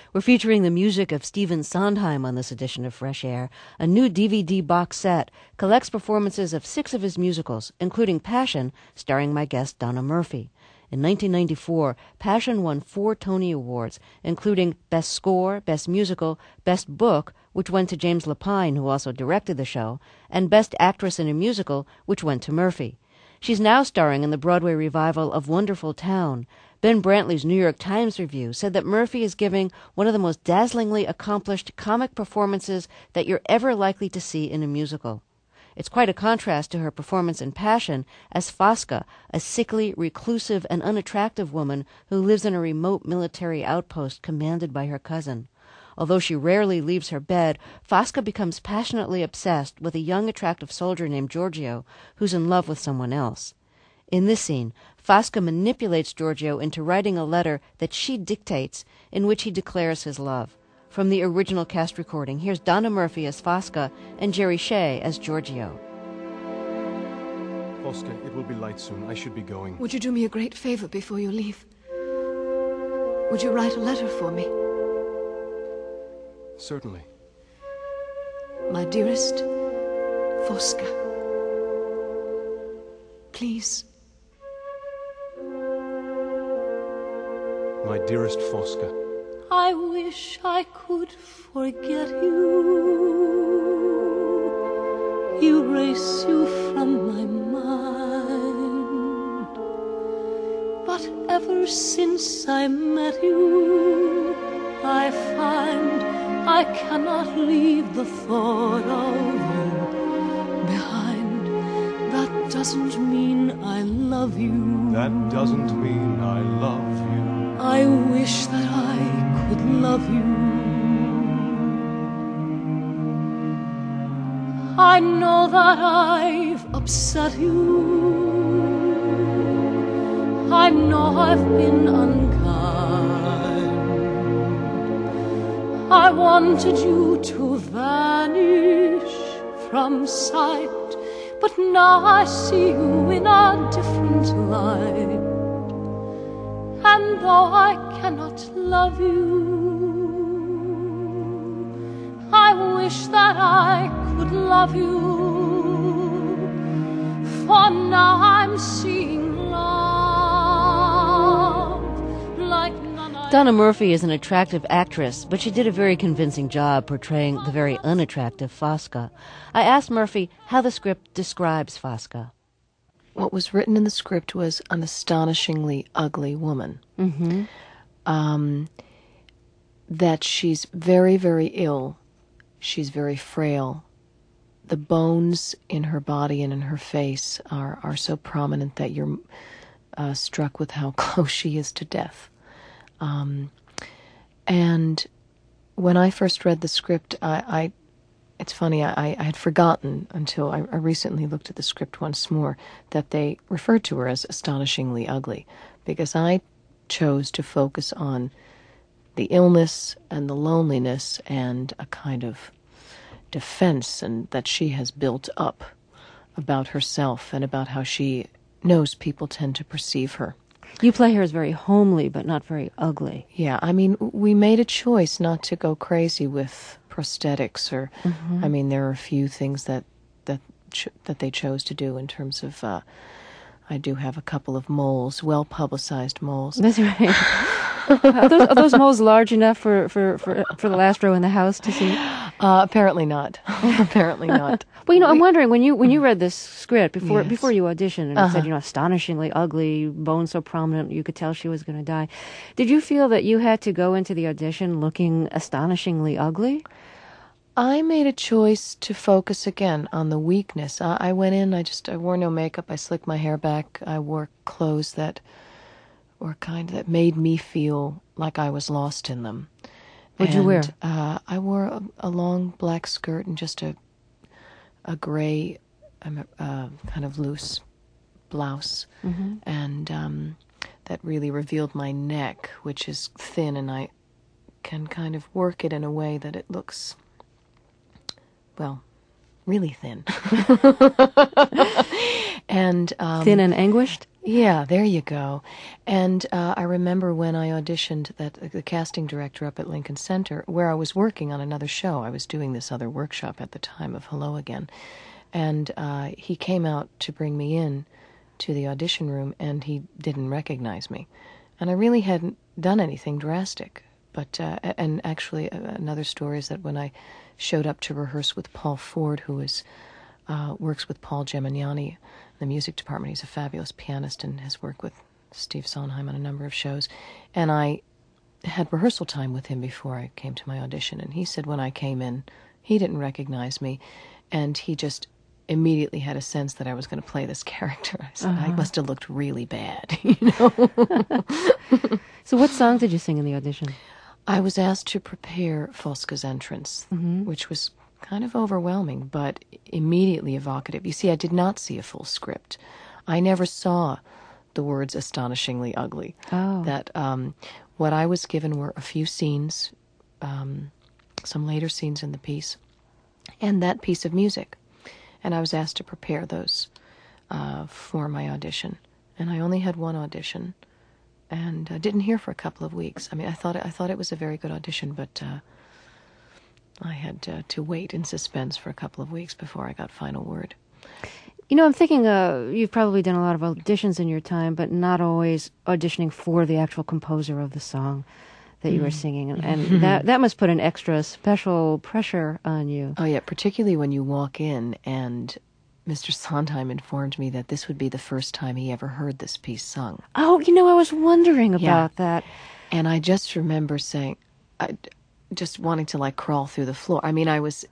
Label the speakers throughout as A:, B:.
A: We're featuring the music of Stephen Sondheim on this edition of Fresh Air. A new DVD box set collects performances of 6 of his musicals, including Passion, starring my guest Donna Murphy. In 1994, Passion won 4 Tony Awards, including Best Score, Best Musical, Best Book, which went to James Lapine, who also directed the show, and Best Actress in a Musical, which went to Murphy. She's now starring in the Broadway revival of Wonderful Town. Ben Brantley's New York Times review said that Murphy is giving one of the most dazzlingly accomplished comic performances that you're ever likely to see in a musical. It's quite a contrast to her performance in Passion as Fosca, a sickly, reclusive, and unattractive woman who lives in a remote military outpost commanded by her cousin. Although she rarely leaves her bed, Fosca becomes passionately obsessed with a young, attractive soldier named Giorgio, who's in love with someone else. In this scene, Fosca manipulates Giorgio into writing a letter that she dictates, in which he declares his love. From the original cast recording, here's Donna Murphy as Fosca and Jerry Shea as Giorgio.
B: Fosca, it will be light soon. I should be going.
C: Would you do me a great favor before you leave? Would you write a letter for me?
B: Certainly.
C: My dearest Fosca, please.
B: My dearest Fosca.
D: I wish I could forget you, erase you from my mind. But ever since I met you, I find I cannot leave the thought of you behind. That doesn't mean I love you.
B: That doesn't mean I love you.
D: I wish that I could love you. I know that I've upset you. I know I've been unkind. I wanted you to vanish from sight, but now I see you in a different light. And though I cannot love you, I wish that I could love you. For now I'm seeing love like none I...
A: Donna Murphy is an attractive actress, but she did a very convincing job portraying the very unattractive Fosca. I asked Murphy how the script describes Fosca.
E: What was written in the script was an astonishingly ugly woman.
A: Mm-hmm.
E: That she's very, very ill. She's very frail. The bones in her body and in her face are so prominent that you're struck with how close she is to death. And when I first read the script, it's funny, I had forgotten until I recently looked at the script once more that they referred to her as astonishingly ugly, because I chose to focus on the illness and the loneliness and a kind of defense and that she has built up about herself and about how she knows people tend to perceive her.
A: You play her as very homely, but not very ugly.
E: Yeah, I mean, we made a choice not to go crazy with prosthetics or, I mean, there are a few things that they chose to do in terms of, I do have a couple of moles, well-publicized moles.
A: That's right. Are those moles large enough for the last row in the house to see?
E: Apparently not. Apparently not.
A: Well, I'm wondering, when you read this script before you auditioned, and it said, astonishingly ugly, bones so prominent, you could tell she was going to die. Did you feel that you had to go into the audition looking astonishingly ugly?
E: I made a choice to focus again on the weakness. I went in, I wore no makeup, I slicked my hair back, I wore clothes that were that made me feel like I was lost in them.
A: What'd you wear?
E: I wore a long black skirt and just a gray, kind of loose blouse, and that really revealed my neck, which is thin, and I can kind of work it in a way that it looks, well, really thin. And
A: thin and anguished?
E: Yeah, there you go. And I remember when I auditioned, that the casting director up at Lincoln Center, where I was working on another show. I was doing this other workshop at the time of Hello Again. And he came out to bring me in to the audition room, and he didn't recognize me. And I really hadn't done anything drastic. But and actually, another story is that when I showed up to rehearse with Paul Ford, who works with Paul Gemignani in the music department. He's a fabulous pianist and has worked with Steve Sondheim on a number of shows. And I had rehearsal time with him before I came to my audition. And he said when I came in, he didn't recognize me. And he just immediately had a sense that I was going to play this character. I said, I must have looked really bad, you know.
A: So what song did you sing in the audition?
E: I was asked to prepare Fosca's entrance, which was kind of overwhelming, but immediately evocative. You see, I did not see a full script. I never saw the words astonishingly ugly.
A: Oh.
E: That what I was given were a few scenes, some later scenes in the piece, and that piece of music. And I was asked to prepare those for my audition. And I only had one audition, and I didn't hear for a couple of weeks. I mean, I thought it was a very good audition, but I had to wait in suspense for a couple of weeks before I got final word.
A: You know, I'm thinking you've probably done a lot of auditions in your time, but not always auditioning for the actual composer of the song that you were singing. And that must put an extra special pressure on you.
E: Oh, yeah, particularly when you walk in and Mr. Sondheim informed me that this would be the first time he ever heard this piece sung.
A: Oh, you know, I was wondering about that.
E: And I just remember saying, just wanting to, like, crawl through the floor. I mean,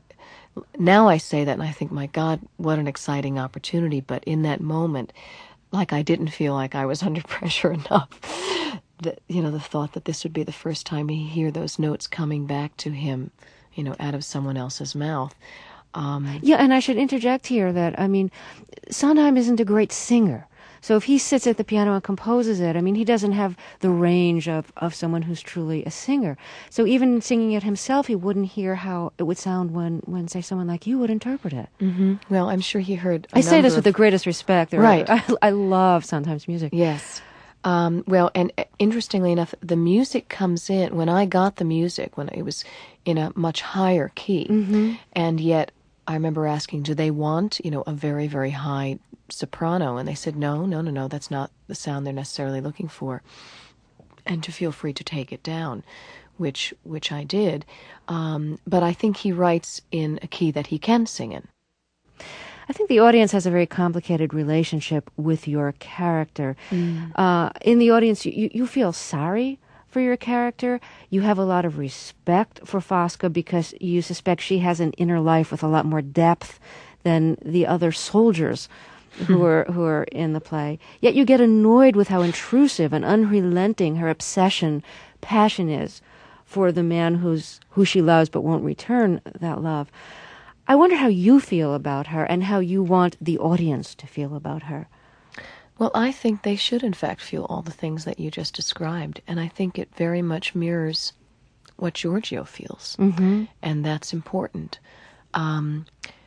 E: now I say that and I think, my God, what an exciting opportunity. But in that moment, like, I didn't feel like I was under pressure enough. The thought that this would be the first time he'd hear those notes coming back to him, out of someone else's mouth.
A: Yeah, and I should interject here that, I mean, Sondheim isn't a great singer. So if he sits at the piano and composes it, I mean, he doesn't have the range of someone who's truly a singer. So even singing it himself, he wouldn't hear how it would sound when say, someone like you would interpret it.
E: Mm-hmm. Well, I'm sure he heard
A: I say this with the greatest respect.
E: Right.
A: I love Sondheim's music.
E: Yes. Well, and interestingly enough, the music comes in, when I got the music, when it was in a much higher key, and yet I remember asking, do they want, a very, very high soprano? And they said, no, that's not the sound they're necessarily looking for, and to feel free to take it down, which I did. But I think he writes in a key that he can sing in.
A: I think the audience has a very complicated relationship with your character. In the audience, you feel sorry for your character. You have a lot of respect for Fosca because you suspect she has an inner life with a lot more depth than the other soldiers who are in the play. Yet you get annoyed with how intrusive and unrelenting her passion is for the man who she loves but won't return that love. I wonder how you feel about her and how you want the audience to feel about her.
E: Well, I think they should, in fact, feel all the things that you just described. And I think it very much mirrors what Giorgio feels. Mm-hmm. And that's important. When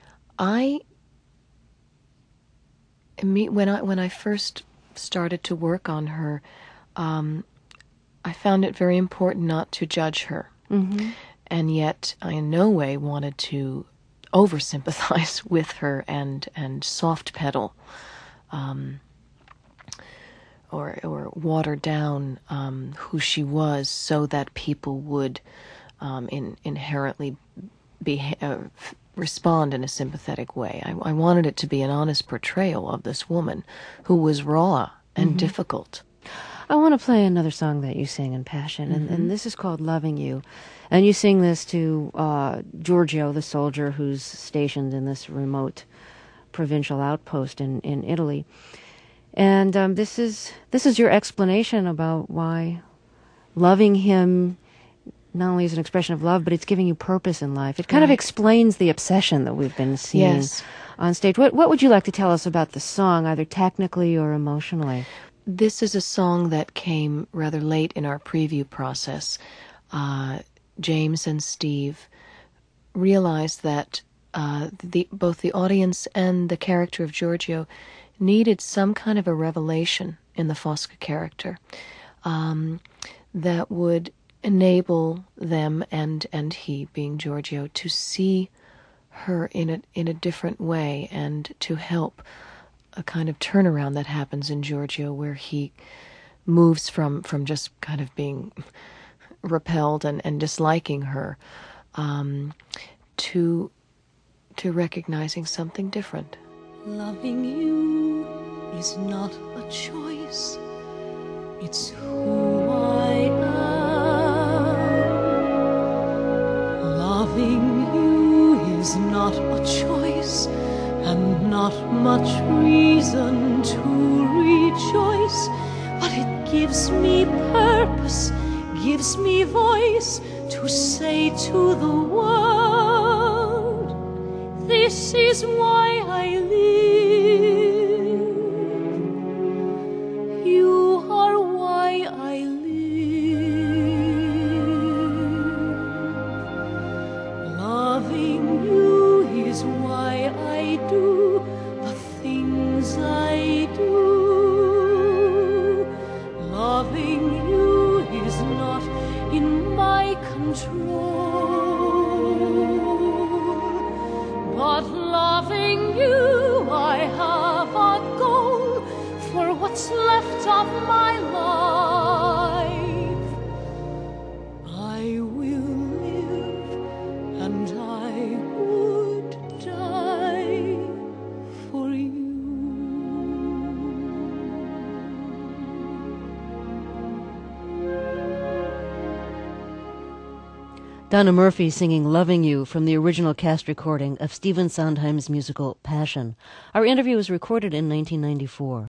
E: I first started to work on her, I found it very important not to judge her. Mm-hmm. And yet I in no way wanted to over-sympathize with her and soft pedal or water down who she was so that people would inherently respond in a sympathetic way. I wanted it to be an honest portrayal of this woman who was raw and difficult.
A: I want to play another song that you sing in Passion, and this is called Loving You. And you sing this to Giorgio, the soldier who's stationed in this remote provincial outpost in Italy. And this is your explanation about why loving him not only is an expression of love, but it's giving you purpose in life. It kind of explains the obsession that we've been seeing on stage. What would you like to tell us about the song, either technically or emotionally?
E: This is a song that came rather late in our preview process. James and Steve realized that both the audience and the character of Giorgio needed some kind of a revelation in the Fosca character that would enable them and he, being Giorgio, to see her in a different way, and to help a kind of turnaround that happens in Giorgio, where he moves from just kind of being repelled and disliking her to recognizing something different.
D: Loving you is not a choice, it's who I am. Loving you is not a choice, and not much reason to rejoice, but it gives me purpose, gives me voice to say to the world, this is why I live. You are why I live. Loving you is why I do the things I do. Loving you is not in my control, but loving you I have a goal for what's left of my life. I will live and I would die for you.
A: Donna Murphy singing Loving You from the original cast recording of Stephen Sondheim's musical Passion. Our interview was recorded in 1994.